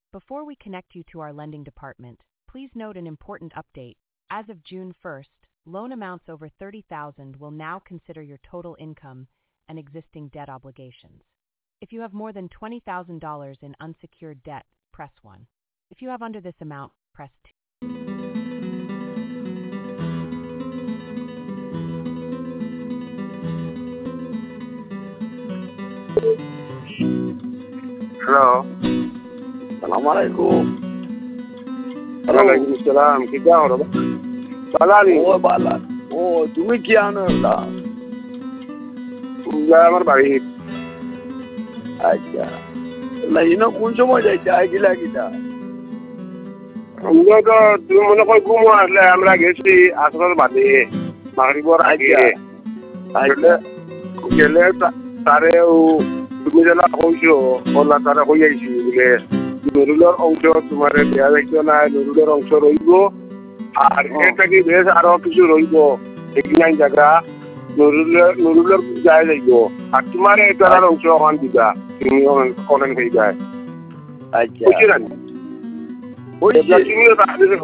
Before we connect you to our lending department, please note an important update. As of June 1st, loan amounts over $30,000 will now consider your total income and existing debt obligations. If you have more than $20,000 in unsecured debt, press 1. If you have under this amount, press 2. Hello. Assalamualaikum. Waalaikumsalam. Kita orang. Balani. Oh bala. Oh, তুমি কি আনো না? আমার বাড়ি। আচ্ছা। না ইনো কোন সময় যাইতে আইগিলা কিটা? আমরা তো তুমি মনে কর ঘুম আসলে আমরা গেছি আসর বাদে মাগরিবর আগে। আচ্ছা। গেলে তারেও তুমি যেন কইছো ওলা তারা কই আইছি বলে নুরুলের অংশ তোমার দেয়া যাইতো না নুরুলের অংশ রইব আর এটা কি বেশ আরো কিছু রইব এইখান জায়গা নুরুলের যায় যাইব আর তোমার এটার অংশ ওখান দিবা তুমি ওখান থেকে যায় আচ্ছা। বুঝছি না ওই তুমিও